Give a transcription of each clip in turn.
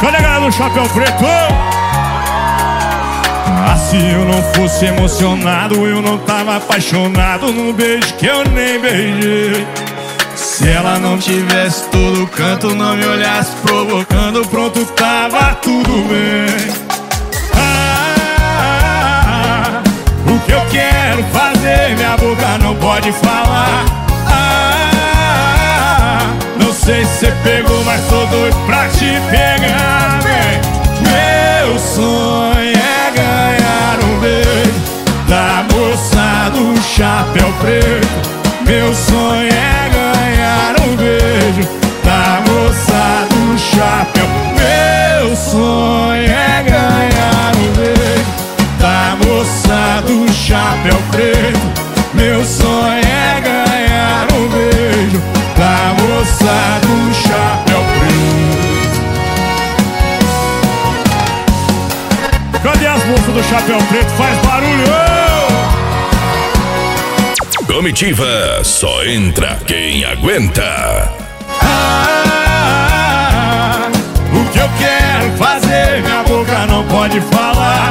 Cadê a galera do Chapéu Preto? Ah, se eu não fosse emocionado, eu não tava apaixonado num beijo que eu nem beijei. Se ela não tivesse todo canto, não me olhasse provocando, pronto, tava tudo bem. O que eu quero fazer, minha boca não pode falar. Não sei se você pegou, mas tô doido pra te pegar, vem. Meu sonho é ganhar um beijo da moça do Chapéu Preto. Meu sonho é ganhar um beijo da moça do chapéu. Meu sonho é ganhar um beijo da moça do Chapéu Preto. Meu sonho é ganhar um beijo da moça do Chapéu Preto. Cadê as moças do Chapéu Preto? Faz barulho! Comitiva, só entra quem aguenta. O que eu quero fazer, minha boca não pode falar.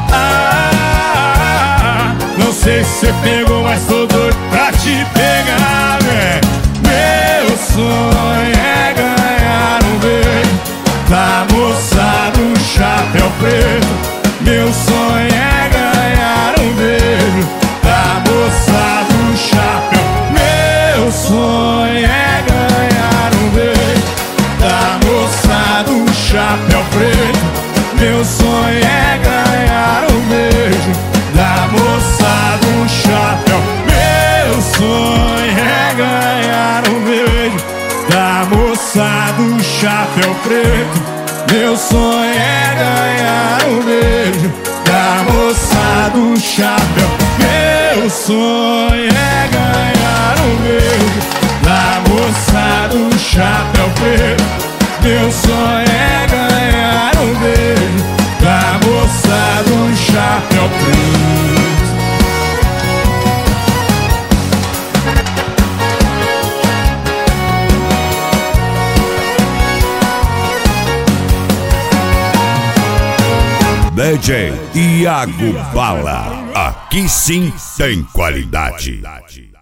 Não sei se você pegou, mas tô doido pra te pegar, né? Meu sonho é ganhar um beijo da moça do Chapéu Preto. Meu sonho é ganhar um beijo da moça do chapéu. Meu sonho é ganhar um beijo da moça do Chapéu Preto. Meu sonho é ganhar um beijo da moça do chapéu. Meu sonho é ganhar um beijo da moça do Chapéu Preto. Meu sonho é ganhar um beijo da moça do chapéu. Meu sonho é ganhar um beijo da moça do Chapéu Preto. Meu sonho é ganhar um beijo da moça do Chapéu Preto. DJ Iago Bala, aqui sim tem qualidade.